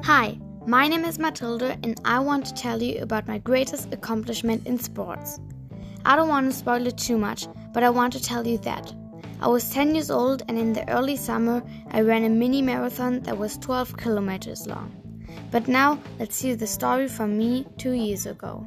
Hi, my name is Matilda and I want to tell you about my greatest accomplishment in sports. I don't want to spoil it too much, but I want to tell you that. I was 10 years old and in the early summer I ran a mini marathon that was 12 kilometers long. But now let's hear the story from me 2 years ago.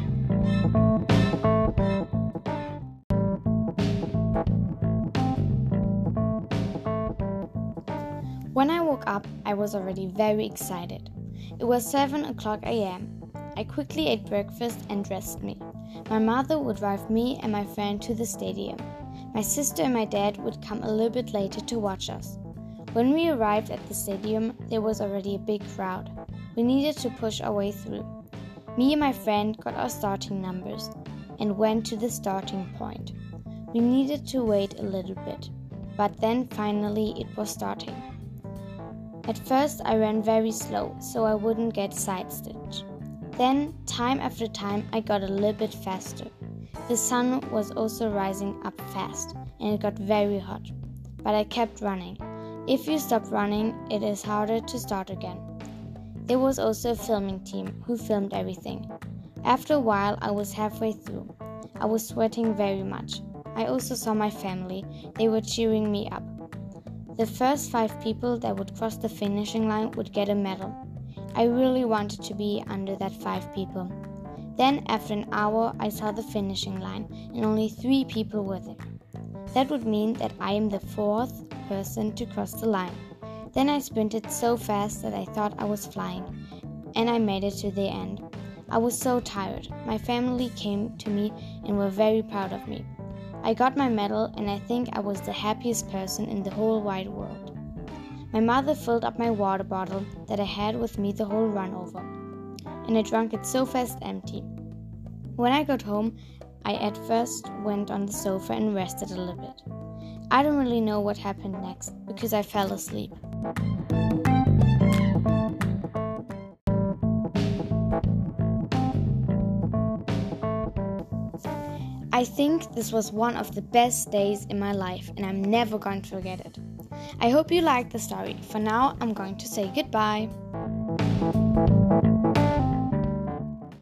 When I woke up, I was already very excited. It was 7 o'clock a.m. I quickly ate breakfast and dressed me. My mother would drive me and my friend to the stadium. My sister and my dad would come a little bit later to watch us. When we arrived at the stadium, there was already a big crowd. We needed to push our way through. Me and my friend got our starting numbers and went to the starting point. We needed to wait a little bit, but then finally it was starting. At first I ran very slow so I wouldn't get side-stitched. Then, time after time, I got a little bit faster. The sun was also rising up fast and it got very hot. But I kept running. If you stop running, it is harder to start again. There was also a filming team who filmed everything. After a while, I was halfway through. I was sweating very much. I also saw my family. They were cheering me up. The first 5 people that would cross the finishing line would get a medal. I really wanted to be under that 5 people. Then, after an hour, I saw the finishing line and only 3 people were there. That would mean that I am the 4th person to cross the line. Then I sprinted so fast that I thought I was flying, and I made it to the end. I was so tired. My family came to me and were very proud of me. I got my medal and I think I was the happiest person in the whole wide world. My mother filled up my water bottle that I had with me the whole run over, and I drank it so fast empty. When I got home, I at first went on the sofa and rested a little bit. I don't really know what happened next because I fell asleep. I think this was one of the best days in my life and I'm never going to forget it. I hope you liked the story. For now, I'm going to say goodbye.